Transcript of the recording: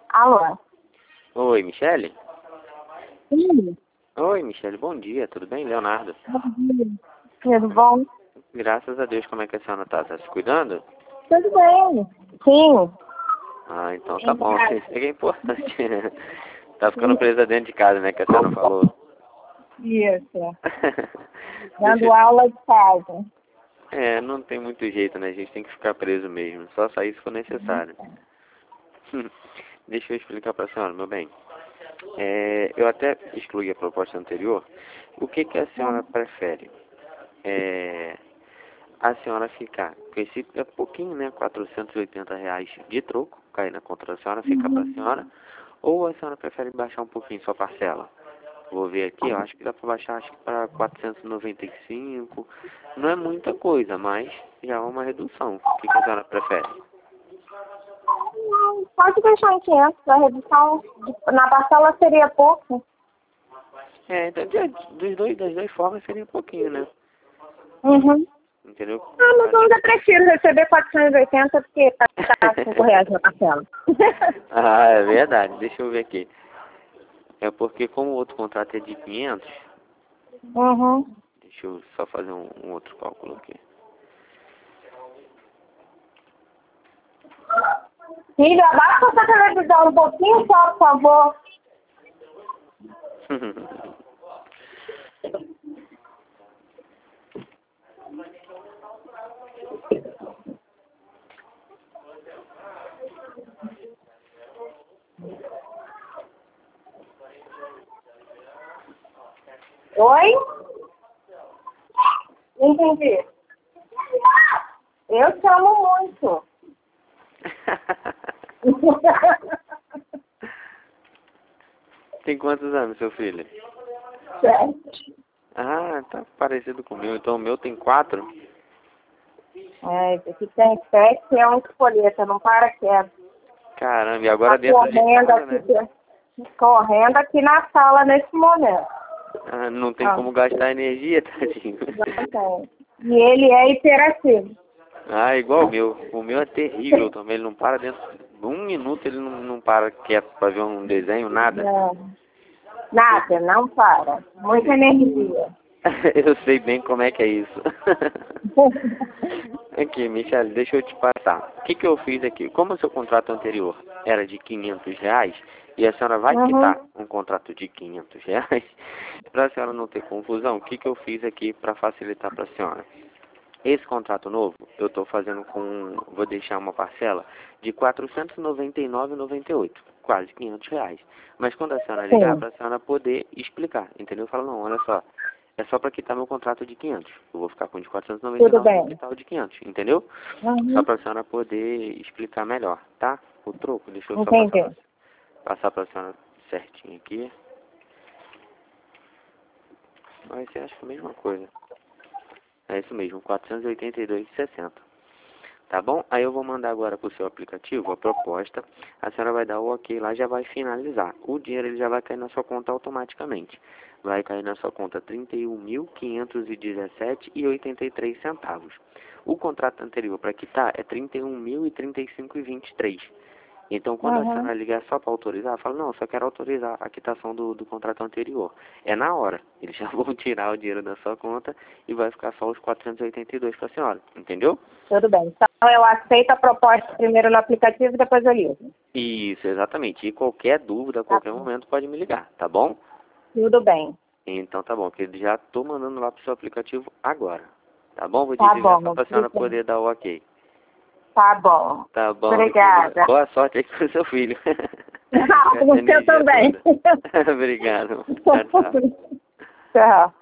Alô? Oi, Michele? Sim. Oi, Michele, bom dia, tudo bem? Leonardo. Bom dia. Tudo bom? Graças a Deus, como é que a senhora tá? Tá se cuidando? Tudo bem. Sim. Ah, então tá bom, isso é importante. Tá ficando presa dentro de casa, né, que a senhora falou. Isso. Deixa Dando aula de casa. não tem muito jeito, né? A gente tem que ficar preso mesmo, só sair se for necessário. Deixa eu explicar pra senhora, meu bem. Eu até excluí a proposta anterior. O que que a senhora prefere? A senhora ficar com esse pouquinho, né, R$ 480 de troco, cair na conta da senhora, fica pra senhora, ou a senhora prefere baixar um pouquinho sua parcela? Vou ver aqui, eu acho que dá pra baixar, acho que para 495, não é muita coisa, mas já é uma redução. O que que a senhora prefere? Não, pode deixar em 500. A redução na parcela seria pouco. Então, das duas formas seria um pouquinho, né? Uhum. Entendeu? Ah, mas eu ainda prefiro receber 480 porque tá R$ 5 na parcela. Ah, é verdade, deixa eu ver aqui. É porque como o outro contrato é de 500, Uhum. deixa eu só fazer um outro cálculo aqui. Filho, abaixa essa televisão um pouquinho só, por favor. Oi? Não entendi. Eu te amo muito. Tem quantos anos, seu filho? 7. Ah, tá parecido com o meu. Então o meu tem 4. É, esse aqui tem 7, é um espoleta, não para quieto. Caramba, e agora Tá dentro de correndo casa, aqui, né? correndo aqui na sala nesse momento. Ah, não tem como gastar energia, tadinho. Não tem. E ele é hiperativo. Ah, igual o meu. O meu é terrível também. Ele não para dentro de um minuto, ele não para quieto pra ver um desenho, nada. Não. Nada, não para. Muita energia. Eu sei bem como é que é isso. Aqui, Michele, deixa eu te passar. O que que eu fiz aqui? Como o seu contrato anterior era de R$ 500 e a senhora vai quitar um contrato de R$ 500, para a senhora não ter confusão, o que que eu fiz aqui para facilitar para a senhora? Esse contrato novo, eu estou fazendo vou deixar uma parcela de R$ 499,98, quase R$ 500. Mas quando a senhora ligar, Sim. para a senhora poder explicar, entendeu? Fala, não, olha só, é só para quitar meu contrato de 500. Eu vou ficar com o de Tudo 499 e bem. quitar o de 500, entendeu? Só para a senhora poder explicar melhor, tá? O troco, deixa eu só Entendi. passar para a senhora certinho aqui. Vai ser, acho que a mesma coisa. É isso mesmo, 482,60. Tá bom? Aí eu vou mandar agora pro seu aplicativo a proposta. A senhora vai dar o ok lá, já vai finalizar. O dinheiro ele já vai cair na sua conta automaticamente. Vai cair na sua conta R$ 31.517,83. O contrato anterior para quitar é R$ 31.035,23. Então, quando a senhora ligar só para autorizar, fala, não, só quero autorizar a quitação do contrato anterior. É na hora. Eles já vão tirar o dinheiro da sua conta e vai ficar só os 482 para a senhora. Entendeu? Tudo bem. Então eu aceito a proposta primeiro no aplicativo e depois eu ligo. Isso, exatamente. E qualquer dúvida, a Tá qualquer bom. momento pode me ligar, tá bom? Tudo bem. Então tá bom, querido. Já tô mandando lá pro seu aplicativo agora. Tá bom? Vou Tá desligar bom, só meu pra senhora filho. poder dar o ok. Tá bom. Tá bom, minha querida. Obrigada. Boa sorte aí com o seu filho. Com essa Você energia também. toda. Obrigado. Tchau, tchau. Tchau.